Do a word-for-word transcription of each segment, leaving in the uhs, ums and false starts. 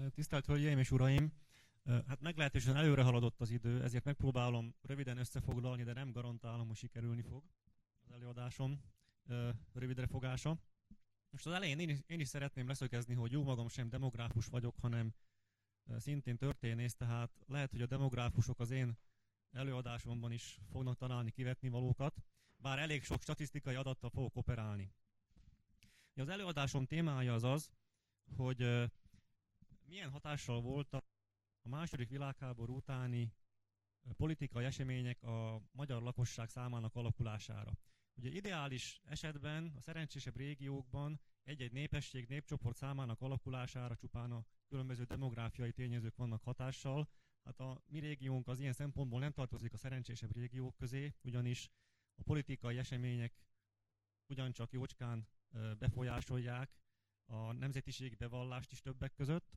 Tisztelt Hölgyeim és Uraim! Hát meglehetősen előre haladott az idő, ezért megpróbálom röviden összefoglalni, de nem garantálom, hogy sikerülni fog az előadásom rövidre fogása. Most az elején én is, én is szeretném leszögezni, hogy jó magam sem demográfus vagyok, hanem szintén történész, tehát lehet, hogy a demográfusok az én előadásomban is fognak találni kivetni valókat, bár elég sok statisztikai adattal fogok operálni. Az előadásom témája az az, hogy milyen hatással voltak a második világháború utáni politikai események a magyar lakosság számának alakulására. Ugye ideális esetben a szerencsésebb régiókban egy-egy népesség, népcsoport számának alakulására csupán a különböző demográfiai tényezők vannak hatással. Hát a mi régiónk az ilyen szempontból nem tartozik a szerencsésebb régiók közé, ugyanis a politikai események ugyancsak jócskán befolyásolják a nemzetiségi bevallást is többek között.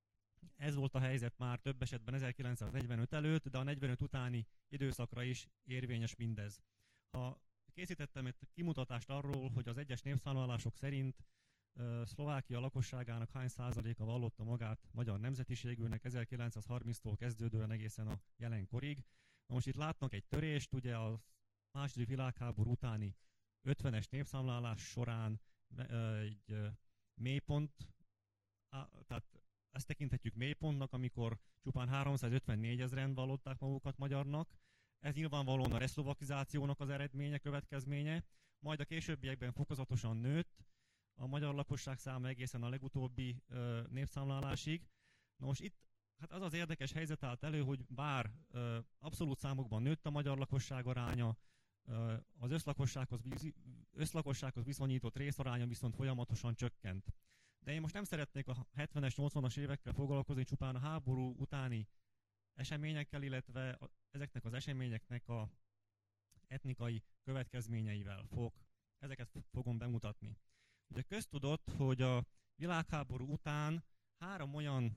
Ez volt a helyzet már több esetben ezerkilencszáznegyvenöt előtt, de a negyvenöt utáni időszakra is érvényes mindez. Ha készítettem egy kimutatást arról, hogy az egyes népszámlálások szerint uh, Szlovákia lakosságának hány százaléka vallotta magát magyar nemzetiségűnek ezerkilencszázharminctól kezdődően egészen a jelenkorig. Na most itt látnak egy törést, ugye a második világháború utáni ötvenes népszámlálás során uh, egy uh, mélypont, uh, tehát ezt tekinthetjük mélypontnak, amikor csupán háromszázötvennégy ezeren vallották magukat magyarnak. Ez nyilvánvalóan a reszlovakizációnak az eredménye, következménye. Majd a későbbiekben fokozatosan nőtt a magyar lakosság száma egészen a legutóbbi ö, népszámlálásig. Na most itt hát az az érdekes helyzet állt elő, hogy bár ö, abszolút számokban nőtt a magyar lakosság aránya, ö, az összlakossághoz, összlakossághoz viszonyított részaránya viszont folyamatosan csökkent. De én most nem szeretnék a hetvenes, nyolcvanas évekkel foglalkozni, csupán a háború utáni eseményekkel, illetve a, ezeknek az eseményeknek a etnikai következményeivel fog. Ezeket fogom bemutatni. Ugye köztudott, hogy a világháború után három olyan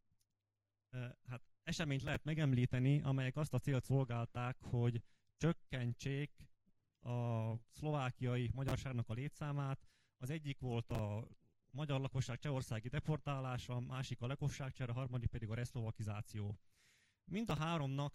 e, hát eseményt lehet megemlíteni, amelyek azt a célt szolgálták, hogy csökkentsék a szlovákiai magyarságnak a létszámát. Az egyik volt a magyar lakosság csehországi deportálása, a másik a lakosságcsere, a harmadik pedig a reszlovakizáció. Mind a háromnak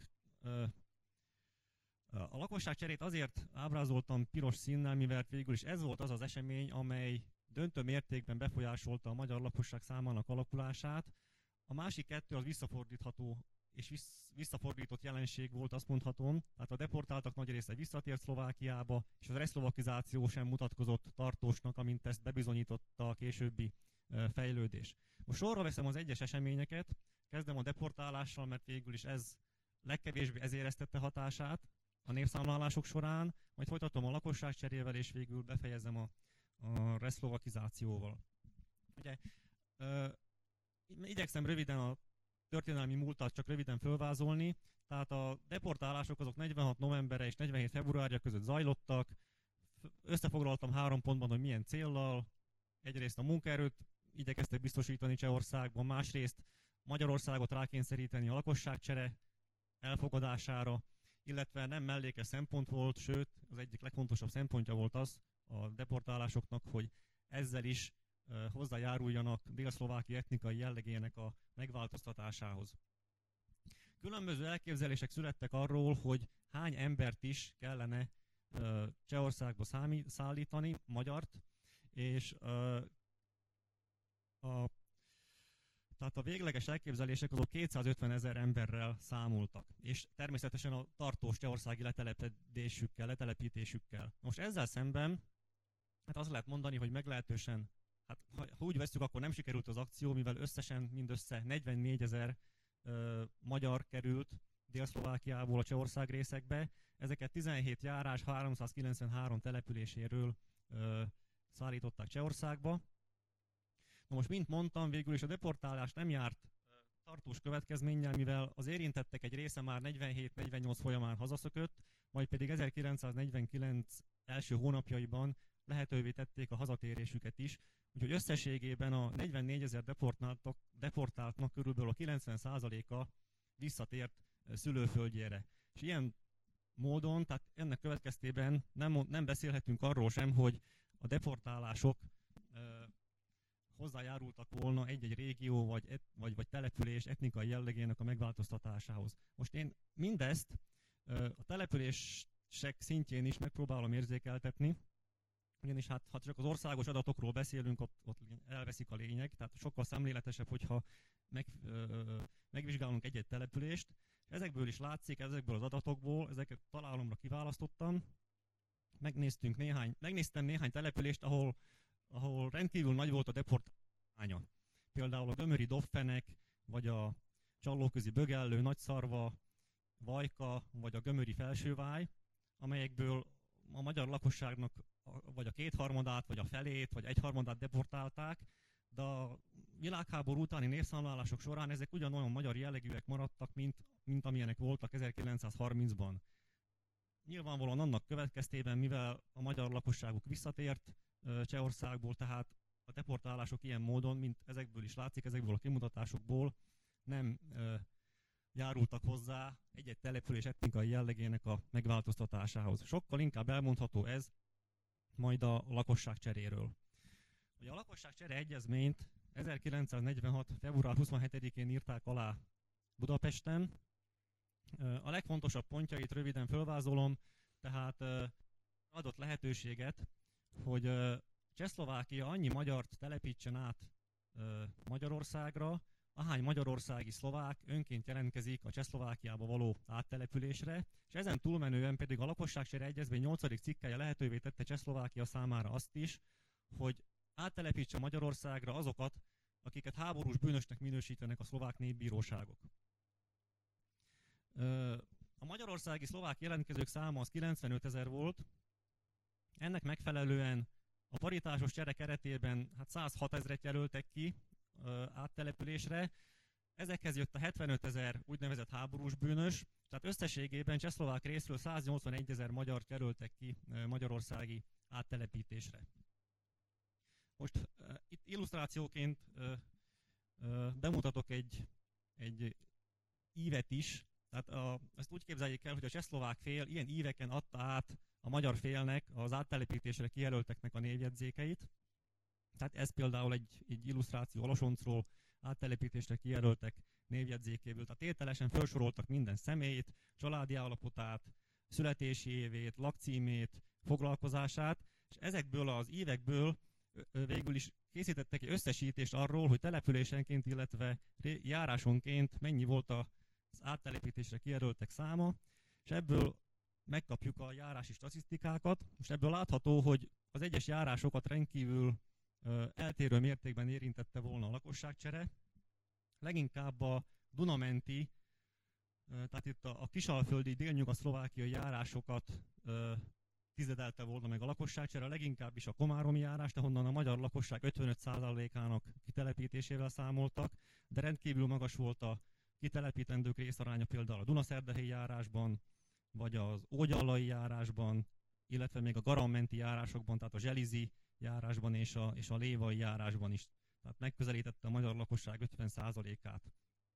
a lakosságcserét azért ábrázoltam piros színnel, mivel végül is ez volt az az esemény, amely döntő mértékben befolyásolta a magyar lakosság számának alakulását. A másik kettő az visszafordítható és visszafordított jelenség volt, azt mondhatom. Tehát a deportáltak nagy része visszatért Szlovákiába, és a reszlovakizáció sem mutatkozott tartósnak, amint ezt bebizonyította a későbbi fejlődés. Most sorra veszem az egyes eseményeket, kezdem a deportálással, mert végül is ez legkevésbé ez éreztette hatását a népszámlálások során, majd folytatom a lakosságcserével, és végül befejezem a, a reszlovakizációval. Ugye, ö, igyekszem röviden a történelmi múltat csak röviden fölvázolni, tehát a deportálások azok negyvenhat novembere és negyvenhét februárja között zajlottak. Összefoglaltam három pontban, hogy milyen céllal. Egyrészt a munkaerőt igyekeztek biztosítani Csehországban, másrészt Magyarországot rákényszeríteni a lakosságcsere elfogadására, illetve nem mellékes szempont volt, sőt, az egyik legfontosabb szempontja volt az a deportálásoknak, hogy ezzel is uh, hozzájáruljanak dél-szlovákia etnikai jellegének a megváltoztatásához. Különböző elképzelések születtek arról, hogy hány embert is kellene uh, Csehországba számi, szállítani, magyart, és uh, a Tehát a végleges elképzelések azok kétszázötven ezer emberrel számoltak, és természetesen a tartós csehországi letelepedésükkel, letelepítésükkel. Most ezzel szemben, hát azt lehet mondani, hogy meglehetősen, hát ha, ha úgy vesszük, akkor nem sikerült az akció, mivel összesen mindössze negyvennégyezer uh, magyar került Dél-Szlovákiából a Csehország részekbe. Ezeket tizenhét járás háromszázkilencvenhárom településéről uh, szállították Csehországba. Na most, mint mondtam, végül is a deportálás nem járt tartós következménnyel, mivel az érintettek egy része már negyvenhét negyvennyolc folyamán hazaszökött, majd pedig ezerkilencszáznegyvenkilenc első hónapjaiban lehetővé tették a hazatérésüket is, úgyhogy összességében a negyvennégyezer deportáltnak körülbelül a kilencven százaléka visszatért szülőföldjére. És ilyen módon, tehát ennek következtében nem, nem beszélhetünk arról sem, hogy a deportálások hozzájárultak volna egy-egy régió vagy, et, vagy, vagy település etnikai jellegének a megváltoztatásához. Most én mindezt a települések szintjén is megpróbálom érzékeltetni, ugyanis hát, ha csak az országos adatokról beszélünk, ott, ott elveszik a lényeg, tehát sokkal szemléletesebb, hogyha meg, ö, megvizsgálunk egy-egy települést. Ezekből is látszik, ezekből az adatokból, ezeket találomra kiválasztottam, megnéztünk néhány, megnéztem néhány települést, ahol, ahol rendkívül nagy volt a deportálánya. Például a gömöri Doffenek, vagy a Csallóközi Bögellő, Nagyszarva, Vajka, vagy a gömöri Felsőváj, amelyekből a magyar lakosságnak vagy a kétharmadát, vagy a felét, vagy egyharmadát deportálták, de a világháború utáni népszámlálások során ezek ugyanolyan magyar jellegűek maradtak, mint, mint amilyenek voltak ezerkilencszázharmincban. Nyilvánvalóan annak következtében, mivel a magyar lakosságuk visszatért Csehországból, tehát a deportálások ilyen módon, mint ezekből is látszik, ezekből a kimutatásokból nem e, járultak hozzá egy-egy település etnikai jellegének a megváltoztatásához. Sokkal inkább elmondható ez majd a lakosság cseréről. Ugye a lakosságcsere egyezményt ezerkilencszáznegyvenhat. február huszonhetedikén írták alá Budapesten. A legfontosabb pontjait röviden fölvázolom, tehát adott lehetőséget, hogy Csehszlovákia annyi magyart telepítsen át Magyarországra, ahány magyarországi szlovák önként jelentkezik a Csehszlovákiába való áttelepülésre, és ezen túlmenően pedig a lakosságcsere egyezmény nyolcadik cikkelye lehetővé tette Csehszlovákia számára azt is, hogy áttelepítse Magyarországra azokat, akiket háborús bűnösnek minősítenek a szlovák népbíróságok. A magyarországi szlovák jelentkezők száma az kilencvenötezer volt, ennek megfelelően a paritásos csere keretében hát százhatezret jelöltek ki áttelepülésre, ezekhez jött a hetvenötezer úgynevezett háborús bűnös, tehát összességében csehszlovák részről száznyolcvanegyezer magyart jelöltek ki magyarországi áttelepítésre. Most uh, itt illusztrációként uh, uh, bemutatok egy, egy ívet is, tehát a, ezt úgy képzeljék el, hogy a csehszlovák fél ilyen íveken adta át a magyar félnek az áttelepítésre kijelölteknek a névjegyzékeit. Tehát ez például egy, egy illusztráció Olosoncról, áttelepítésre kijelöltek névjegyzékéből. Tehát tételesen felsoroltak minden személyt, családi állapotát, születési évét, lakcímét, foglalkozását, és ezekből az évekből végül is készítettek egy összesítést arról, hogy településenként, illetve járásonként mennyi volt az áttelepítésre kijelöltek száma, és ebből megkapjuk a járási statisztikákat. Most ebből látható, hogy az egyes járásokat rendkívül eltérő mértékben érintette volna a lakosságcsere. Leginkább a Dunamenti, tehát itt a kisalföldi délnyugat-szlovákiai járásokat tizedelte volna meg a lakosságcsere, leginkább is a komáromi járás, ahonnan a magyar lakosság ötvenöt százalékának kitelepítésével számoltak, de rendkívül magas volt a kitelepítendők részaránya például a Dunaszerdahelyi járásban, vagy az Ógyallai járásban, illetve még a Garamenti járásokban, tehát a Zselizi járásban és a, és a Lévai járásban is. Tehát megközelítette a magyar lakosság ötven százalékát.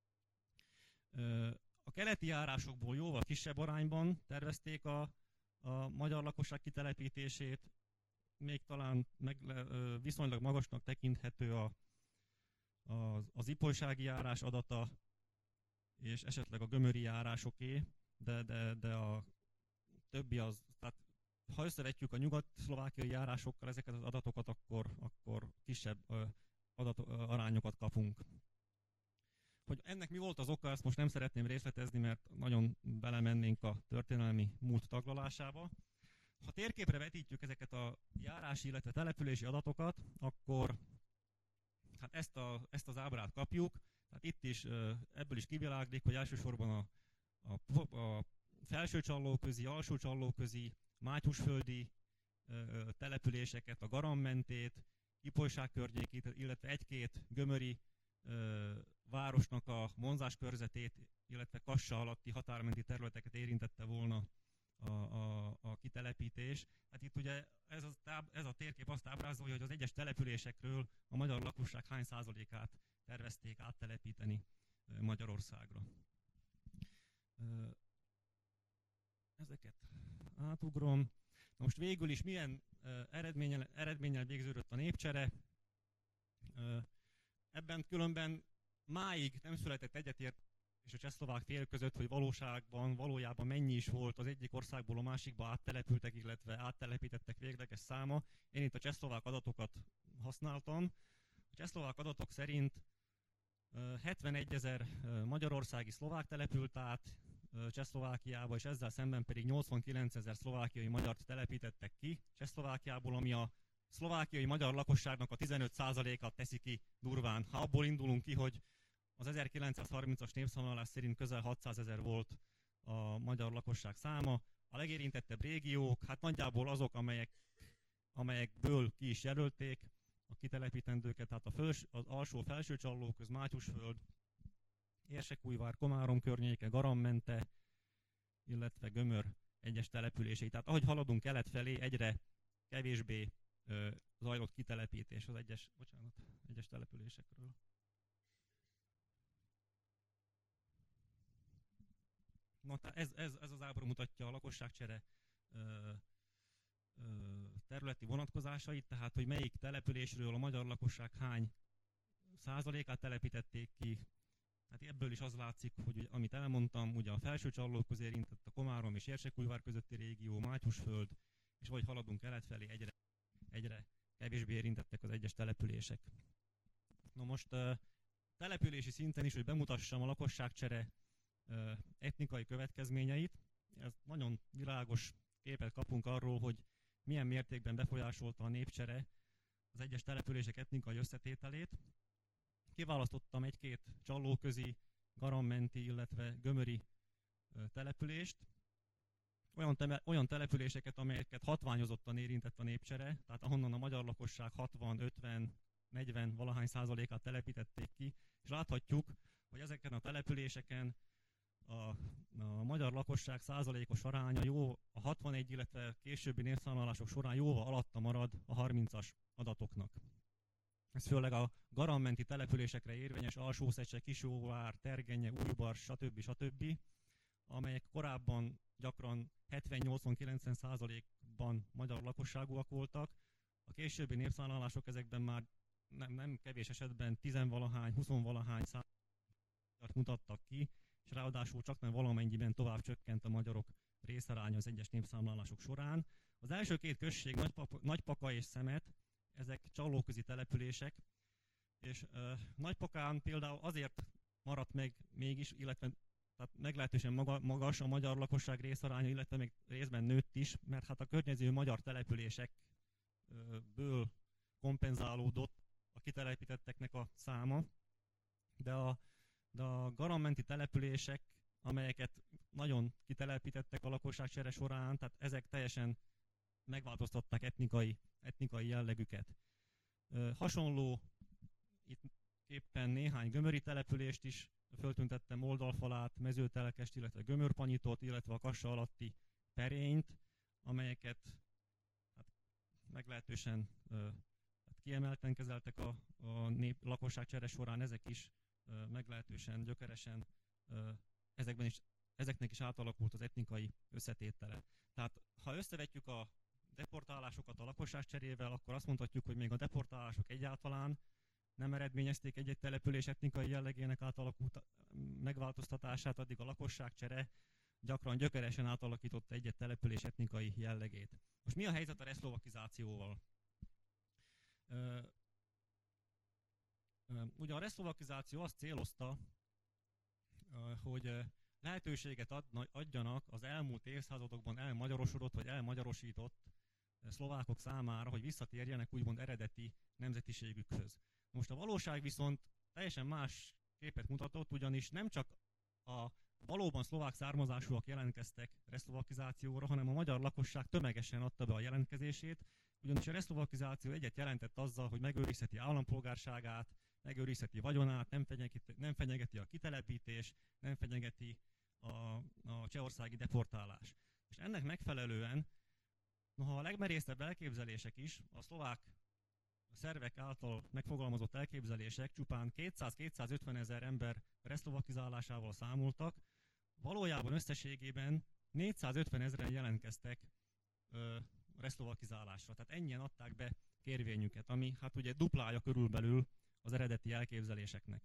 A keleti járásokból jóval kisebb arányban tervezték a, a magyar lakosság kitelepítését, még talán meg, viszonylag magasnak tekinthető a, a, az ipolysági járás adata, és esetleg a gömöri járásoké, de, de, de a többi az, tehát ha összevetjük a nyugat-szlovákiai járásokkal ezeket az adatokat, akkor, akkor kisebb adat, arányokat kapunk. Hogy ennek mi volt az oka, ezt most nem szeretném részletezni, mert nagyon belemennénk a történelmi múlt taglalásába. Ha térképre vetítjük ezeket a járási, illetve települési adatokat, akkor hát ezt, a, ezt az ábrát kapjuk. Tehát itt is ebből is kiviláglik, hogy elsősorban a, a, a felső csallóközi, alsó csallóközi, mátyusföldi ö, településeket, a Garammentét, Ipolyság környékét, illetve egy-két gömöri ö, városnak a vonzás körzetét, illetve Kassa alatti határmenti területeket érintette volna a, a, a kitelepítés. Hát itt ugye ez a, táb, ez a térkép azt ábrázolja, hogy az egyes településekről a magyar lakosság hány százalékát tervezték áttelepíteni Magyarországra. Ezeket átugrom. Na most végül is milyen eredménnyel, eredménnyel végződött a népcsere? Ebben különben máig nem született egyetért és a csehszlovák fél között, hogy valóságban, valójában mennyi is volt az egyik országból a másikba áttelepültek, illetve áttelepítettek végleges száma. Én itt a csehszlovák adatokat használtam. A csehszlovák adatok szerint hetvenegyezer magyarországi szlovák települt át Csehszlovákiába, és ezzel szemben pedig nyolcvankilencezer szlovákiai magyart telepítettek ki Csehszlovákiából, ami a szlovákiai magyar lakosságnak a tizenöt százalékát teszi ki durván. Ha abból indulunk ki, hogy az ezerkilencszázharmincas népszámlálás szerint közel hatszázezer volt a magyar lakosság száma. A legérintettebb régiók, hát nagyjából azok, amelyek, amelyekből ki is jelölték a kitelepítendőket, tehát a föls, az alsó felső Csallóköz, Mátyusföld, Érsekújvár, Komárom környéke, Garammente, illetve Gömör egyes települései. Tehát ahogy haladunk kelet felé, egyre kevésbé ö, zajlott kitelepítés az egyes, bocsánat, egyes településekről. Na, ez, ez, ez az ábra mutatja a lakosságcsere ö, ö, területi vonatkozásait, tehát hogy melyik településről a magyar lakosság hány százalékát telepítették ki. Hát ebből is az látszik, hogy amit elmondtam, ugye a felső Csallóköz érintett, a Komárom és Érsekújvár közötti régió, Mátyusföld, és vagy haladunk kelet felé, egyre, egyre kevésbé érintettek az egyes települések. Na most uh, települési szinten is, hogy bemutassam a lakosságcsere uh, etnikai következményeit, ez nagyon világos képet kapunk arról, hogy milyen mértékben befolyásolta a népcsere az egyes települések etnikai összetételét. Kiválasztottam egy-két csallóközi, garammenti, illetve gömöri települést, olyan, teme, olyan településeket, amelyeket hatványozottan érintett a népcsere, tehát ahonnan a magyar lakosság hatvan, ötven, negyven valahány százalékát telepítették ki, és láthatjuk, hogy ezeken a településeken a, a magyar lakosság százalékos aránya jó, a hatvanegy, illetve későbbi népszámlálások során jóval alatta marad a harmincas adatoknak. Ez főleg a garammenti településekre érvényes, Alsószecse, Kisóvár, Tergenye, Újbars, stb. stb., amelyek korábban gyakran hetven-nyolcvan-kilencven százalékban magyar lakosságúak voltak. A későbbi népszámlálások ezekben már nem, nem kevés esetben tizenvalahány, huszonvalahány százalékot mutattak ki, és ráadásul csak nem valamennyiben tovább csökkent a magyarok részaránya az egyes népszámlálások során. Az első két község, Nagypapa, Nagypaka és Szemet, ezek csallóközi települések, és uh, Nagypakán például azért maradt meg mégis, illetve tehát meglehetősen maga, magas a magyar lakosság részaránya, illetve még részben nőtt is, mert hát a környező magyar településekből kompenzálódott a kitelepítetteknek a száma, de a, de a garammenti települések, amelyeket nagyon kitelepítettek a lakosságcsere során, tehát ezek teljesen megváltoztatták etnikai, etnikai jellegüket. Ö, hasonló, itt éppen néhány gömöri települést is föltüntettem, Oldalfalát, Mezőtelekest, illetve Gömörpanyitot, illetve a Kassa alatti Perényt, amelyeket hát, meglehetősen ö, hát kiemelten kezeltek a, a nép, lakosságcsere során, ezek is ö, meglehetősen gyökeresen ö, ezekben is, ezeknek is átalakult az etnikai összetétele. Tehát ha összevetjük a deportálásokat a lakosságcserével, akkor azt mondhatjuk, hogy még a deportálások egyáltalán nem eredményezték egy-egy település etnikai jellegének átalakult megváltoztatását, addig a lakosságcsere gyakran gyökeresen átalakította egy-egy település etnikai jellegét. Most mi a helyzet a reszlovakizációval? Ugye a reszlovakizáció azt célozta, hogy lehetőséget adjanak az elmúlt évszázadokban elmagyarosodott vagy elmagyarosított szlovákok számára, hogy visszatérjenek úgymond eredeti nemzetiségükhöz. Most a valóság viszont teljesen más képet mutatott, ugyanis nem csak a valóban szlovák származásúak jelentkeztek reszlovakizációra, hanem a magyar lakosság tömegesen adta be a jelentkezését, ugyanis a reszlovakizáció egyet jelentett azzal, hogy megőrizheti állampolgárságát, megőrizheti vagyonát, nem fenyegeti, nem fenyegeti a kitelepítés, nem fenyegeti a, a csehországi deportálás. És ennek megfelelően, noha a legmerészebb elképzelések is, a szlovák szervek által megfogalmazott elképzelések csupán kétszáz-kétszázötven ezer ember reszlovakizálásával számoltak, valójában összességében négyszázötven ezeren jelentkeztek ö, reszlovakizálásra. Tehát ennyien adták be kérvényüket, ami hát ugye duplája körülbelül az eredeti elképzeléseknek.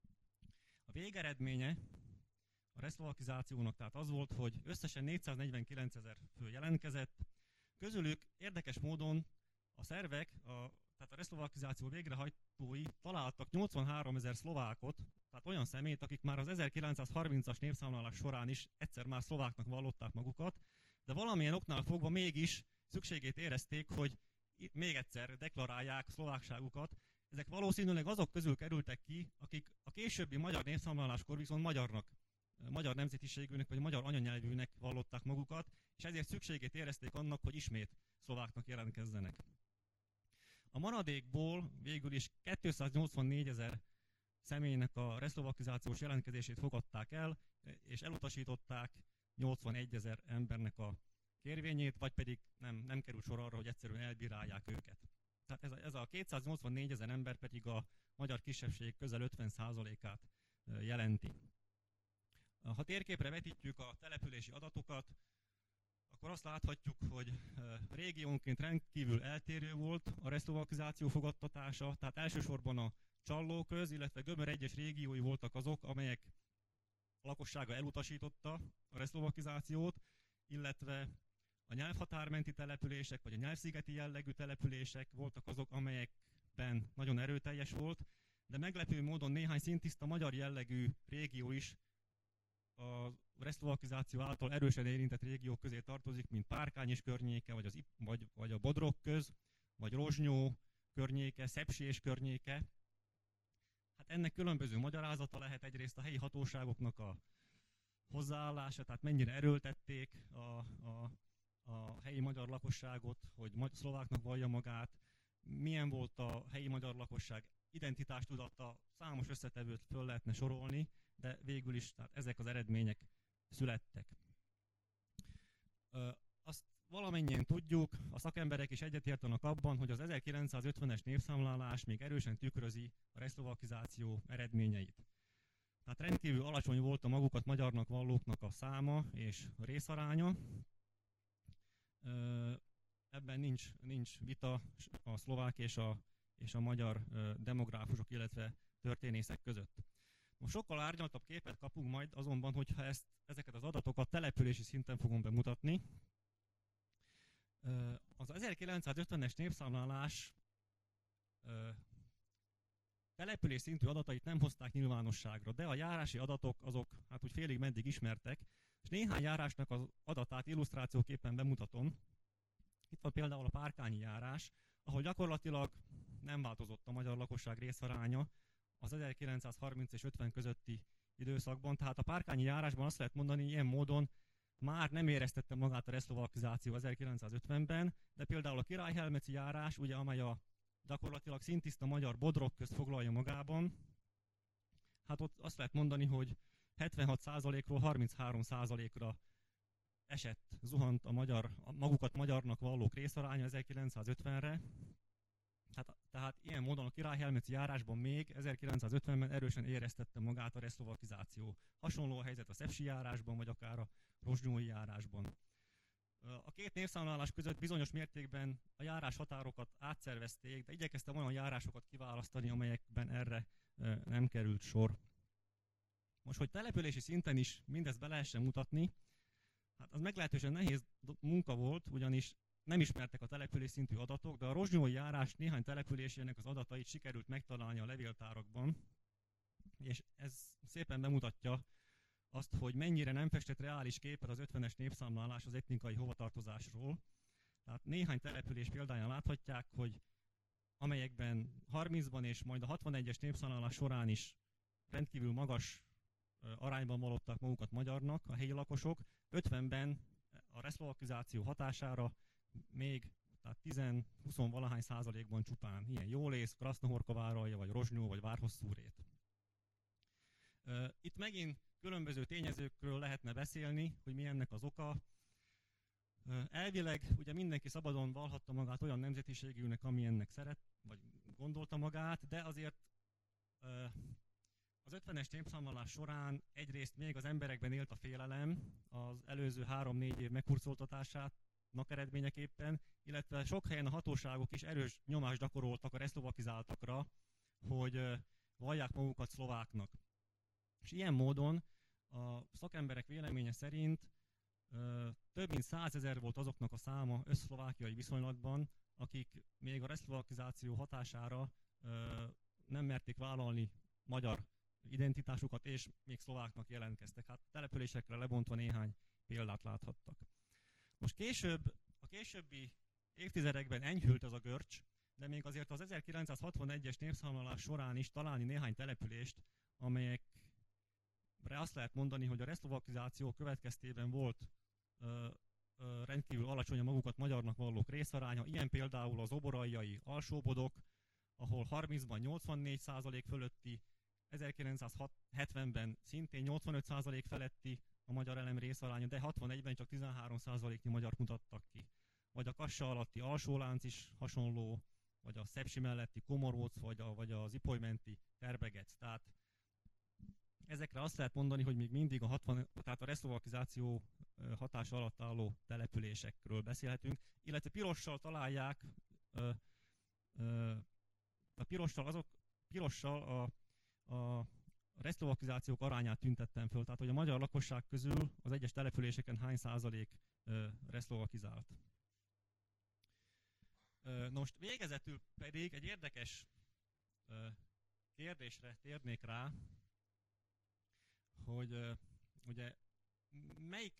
A végeredménye a reszlovakizációnak tehát az volt, hogy összesen négyszáznegyvenkilencezer fő jelentkezett, közülük érdekes módon a szervek, a, tehát a reszlovakizáció végrehajtói találtak nyolcvanháromezer szlovákot, tehát olyan személyt, akik már az ezerkilencszázharmincas népszámlálás során is egyszer már szlováknak vallották magukat, de valamilyen oknál fogva mégis szükségét érezték, hogy még egyszer deklarálják szlovákságukat. Ezek valószínűleg azok közül kerültek ki, akik a későbbi magyar népszámláláskor viszont magyarnak, magyar nemzetiségűnek vagy magyar anyanyelvűnek vallották magukat, és ezért szükségét érezték annak, hogy ismét szlováknak jelentkezzenek. A maradékból végül is kétszáznyolcvannégyezer személynek a reszlovakizációs jelentkezését fogadták el, és elutasították nyolcvanegyezer embernek a kérvényét, vagy pedig nem, nem került sor arra, hogy egyszerűen elbírálják őket. Tehát ez a, ez a kétszáznegyvannégyezer ember pedig a magyar kisebbség közel ötven százalékát jelenti. Ha térképre vetítjük a települési adatokat, akkor azt láthatjuk, hogy régiónként rendkívül eltérő volt a reszlovakizáció fogadtatása, tehát elsősorban a Csallóköz, illetve Gömör egyes régiói voltak azok, amelyek a lakossága elutasította a reszlovakizációt, illetve a nyelvhatármenti települések, vagy a nyelvszigeti jellegű települések voltak azok, amelyekben nagyon erőteljes volt, de meglepő módon néhány szintiszta magyar jellegű régió is a reszlovakizáció által erősen érintett régiók közé tartozik, mint Párkány és környéke, vagy, az, vagy, vagy a Bodrog köz, vagy Rozsnyó környéke, Szepsi és környéke. Hát ennek különböző magyarázata lehet, egyrészt a helyi hatóságoknak a hozzáállása, tehát mennyire erőltették a, a, a helyi magyar lakosságot, hogy szlováknak vallja magát, milyen volt a helyi magyar lakosság identitástudata, számos összetevőt föl lehetne sorolni, de végül is tehát ezek az eredmények születtek. Ö, azt valamennyien tudjuk, a szakemberek is egyetértenek abban, hogy az ezerkilencszázötvenes népszámlálás még erősen tükrözi a reszlovakizáció eredményeit. Tehát rendkívül alacsony volt a magukat magyarnak vallóknak a száma és a részaránya. Ö, ebben nincs, nincs vita a szlovák és a, és a magyar demográfusok, illetve történészek között. Most sokkal árnyaltabb képet kapunk majd azonban, hogyha ezt, ezeket az adatokat települési szinten fogom bemutatni. Az ezerkilencszázötvenes népszámlálás település szintű adatait nem hozták nyilvánosságra, de a járási adatok azok hát úgy félig meddig ismertek, és néhány járásnak az adatát illusztrációképpen bemutatom. Itt van például a párkányi járás, ahol gyakorlatilag nem változott a magyar lakosság részaránya az ezerkilencszázharminc és ötven közötti időszakban. Tehát a párkányi járásban azt lehet mondani, ilyen módon már nem éreztette magát a reszlovakizáció ezerkilencszázötvenben, de például a Királyhelmeci járás, ugye, amely a gyakorlatilag szintiszta magyar Bodrog közt foglalja magában, hát ott azt lehet mondani, hogy hetvenhat százalékról harminchárom százalékra esett, zuhant a, magyar, a magukat magyarnak vallók részaránya ezerkilencszázötvenre. Hát, tehát ilyen módon a Királyhelmeci járásban még ezerkilencszázötvenben erősen éreztette magát a reszlovakizáció. Hasonló a helyzet a szepsi járásban, vagy akár a rozsnyói járásban. A két népszámlálás között bizonyos mértékben a járás határokat átszervezték, de igyekeztem olyan járásokat kiválasztani, amelyekben erre nem került sor. Most, hogy települési szinten is mindezt be lehessen mutatni, hát az meglehetősen nehéz munka volt, ugyanis nem ismertek a település szintű adatok, de a rozsnyói járás néhány településének az adatait sikerült megtalálni a levéltárakban, és ez szépen bemutatja azt, hogy mennyire nem festett reális képet az ötvenes népszámlálás az etnikai hovatartozásról. Tehát néhány település példáján láthatják, hogy amelyekben harmincban és majd a hatvanegyes népszámlálás során is rendkívül magas arányban vallottak magukat magyarnak a helyi lakosok, ötvenben a reszlovakizáció hatására még tehát tíz-húsz-valahány százalékban csupán ilyen Jólész, Krasznahorka-Váralja, vagy Rozsnyó, vagy Várhosszúrét. Itt megint különböző tényezőkről lehetne beszélni, hogy mi ennek az oka. Elvileg ugye mindenki szabadon vallhatta magát olyan nemzetiségűnek, ami ennek szeret, vagy gondolta magát, de azért az ötvenes népszámlálás során egyrészt még az emberekben élt a félelem az előző három-négy év meghurcoltatásának eredményeképpen, illetve sok helyen a hatóságok is erős nyomást gyakoroltak a reszlovakizáltakra, hogy vallják magukat szlováknak. És ilyen módon a szakemberek véleménye szerint több mint százezer volt azoknak a száma összszlovákiai viszonylatban, akik még a reszlovakizáció hatására nem merték vállalni magyar identitásukat, és még szlováknak jelentkeztek. Hát településekre lebontva néhány példát láthattak. Most később, a későbbi évtizedekben enyhült ez a görcs, de még azért az ezerkilencszázhatvanegyes népszámlálás során is találni néhány települést, amelyekre azt lehet mondani, hogy a reszlovakizáció következtében volt ö, ö, rendkívül alacsony a magukat magyarnak vallók részaránya. Ilyen például az oboraljai Alsóbodok, ahol harmincban nyolcvannégy százalék fölötti, ezerkilencszázhetvenben szintén nyolcvanöt százalék feletti a magyar elem részaránya, de hatvanegyben csak tizenhárom százaléknyi magyart mutattak ki. Vagy a Kassa alatti Alsólánc is hasonló, vagy a Szepsi melletti Komoróc, vagy, a, vagy az Ipoly menti Terbegec. Tehát ezekre azt lehet mondani, hogy még mindig a, hatvan, tehát a reszlovakizáció hatása alatt álló településekről beszélhetünk, illetve pirossal találják, ö, ö, a pirossal, azok, pirossal a, a reszlovakizációk arányát tüntettem föl, tehát hogy a magyar lakosság közül az egyes településeken hány százalék ö, reszlovakizált. Na most végezetül pedig egy érdekes ö, kérdésre térnék rá, hogy ö, ugye melyik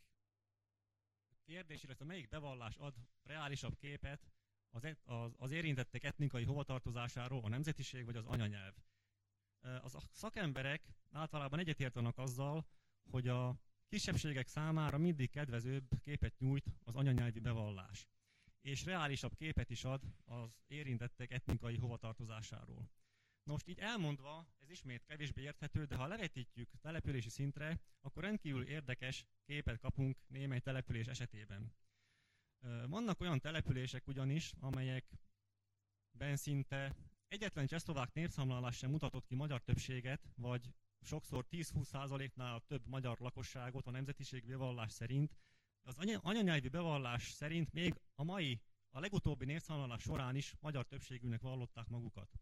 kérdés, illetve melyik bevallás ad reálisabb képet az, az, az érintettek etnikai hovatartozásáról, a nemzetiség vagy az anyanyelv. Az a szakemberek általában egyetértenek azzal, hogy a kisebbségek számára mindig kedvezőbb képet nyújt az anyanyelvi bevallás, és reálisabb képet is ad az érintettek etnikai hovatartozásáról. Most így elmondva, ez ismét kevésbé érthető, de ha levetítjük települési szintre, akkor rendkívül érdekes képet kapunk némely település esetében. Vannak olyan települések ugyanis, amelyekben szinte egyetlen csehszlovák népszámlálás sem mutatott ki magyar többséget, vagy sokszor tíz-húsz százaléknál több magyar lakosságot a nemzetiségi bevallás szerint. Az anyanyelvi bevallás szerint még a mai, a legutóbbi népszámlálás során is magyar többségűnek vallották magukat.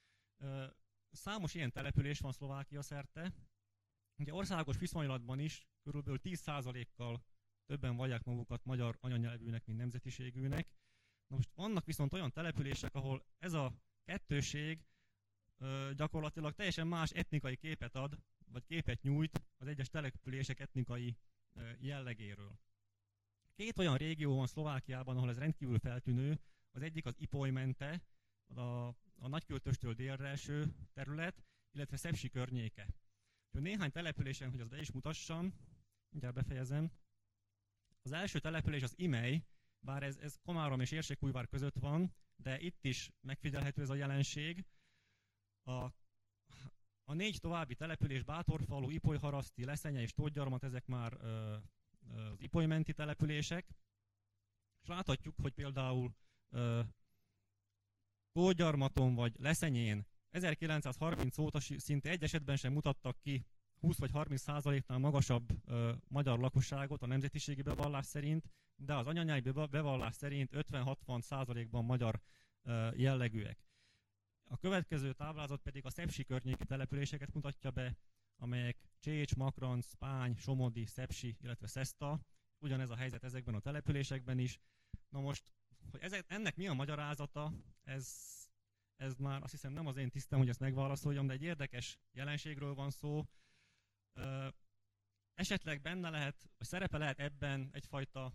Számos ilyen település van Szlovákia szerte. Ugye országos viszonylatban is körülbelül tíz százalékkal többen vallják magukat magyar anyanyelvűnek, mint nemzetiségűnek. Na most vannak viszont olyan települések, ahol ez a kettőség ö, gyakorlatilag teljesen más etnikai képet ad, vagy képet nyújt az egyes települések etnikai ö, jellegéről. Két olyan régió van Szlovákiában, ahol ez rendkívül feltűnő. Az egyik az Ipoly mente, a, a Nagyköltöstől délre eső terület, illetve Szepsi környéke. Néhány településen, hogy azt be is mutassam, mindjárt befejezem. Az első település az Imej, bár ez, ez Komárom és Érsekújvár között van, de itt is megfigyelhető ez a jelenség. A, a négy további település, Bátorfalu, Ipolyharaszti, Leszenye és Tótgyarmat, ezek már ö, ö, az Ipoly menti települések. És láthatjuk, hogy például ö, Tótgyarmaton vagy Leszenyén ezerkilencszázharminc óta szinte egy esetben sem mutattak ki húsz vagy harminc százaléknál magasabb ö, magyar lakosságot a nemzetiségi bevallás szerint, de az anyanyelvi bevallás szerint ötven-hatvan százalékban magyar ö, jellegűek. A következő táblázat pedig a Szepsi környéki településeket mutatja be, amelyek Csécs, Makranc, Pány, Somodi, Szepsi, illetve Szeszta. Ugyanez a helyzet ezekben a településekben is. Na most, hogy ezek, ennek mi a magyarázata, ez, ez már azt hiszem nem az én tisztem, hogy ezt megválaszoljam, de egy érdekes jelenségről van szó. Ö, esetleg benne lehet, vagy szerepe lehet ebben egyfajta,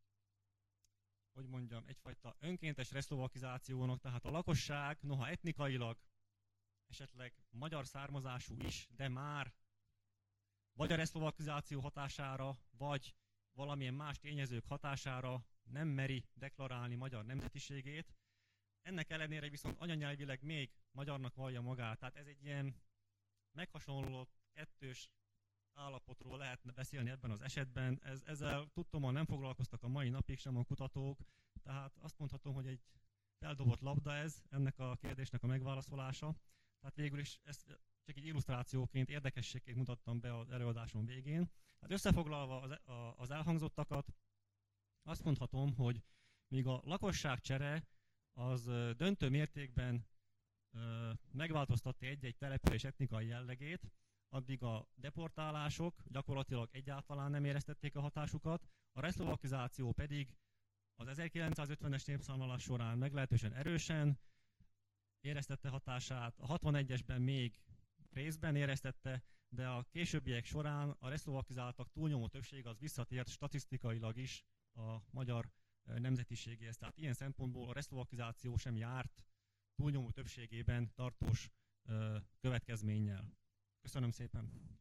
hogy mondjam, egyfajta önkéntes reszlovakizációnak, tehát a lakosság, noha etnikailag esetleg magyar származású is, de már vagy a reszlovakizáció hatására, vagy valamilyen más tényezők hatására nem meri deklarálni magyar nemzetiségét. Ennek ellenére viszont anyanyelvileg még magyarnak vallja magát. Tehát ez egy ilyen meghasonlott, kettős állapotról lehetne beszélni ebben az esetben. Ez, ezzel tudtommal nem foglalkoztak a mai napig sem a kutatók, tehát azt mondhatom, hogy egy feldobott labda ez, ennek a kérdésnek a megválaszolása. Tehát végül is ezt csak egy illusztrációként, érdekességként mutattam be az előadásom végén. Hát összefoglalva az, az elhangzottakat, azt mondhatom, hogy míg a lakosságcsere az döntő mértékben megváltoztatta egy-egy település etnikai jellegét, addig a deportálások gyakorlatilag egyáltalán nem éreztették a hatásukat, a reszlovakizáció pedig az ezerkilencszázötvenes népszámlálás során meglehetősen erősen éreztette hatását, a hatvanegyesben még részben éreztette, de a későbbiek során a reszlovakizáltak túlnyomó többség az visszatért statisztikailag is a magyar nemzetiségéhez. Tehát ilyen szempontból a reszlovakizáció sem járt túlnyomó többségében tartós következménnyel. Köszönöm szépen!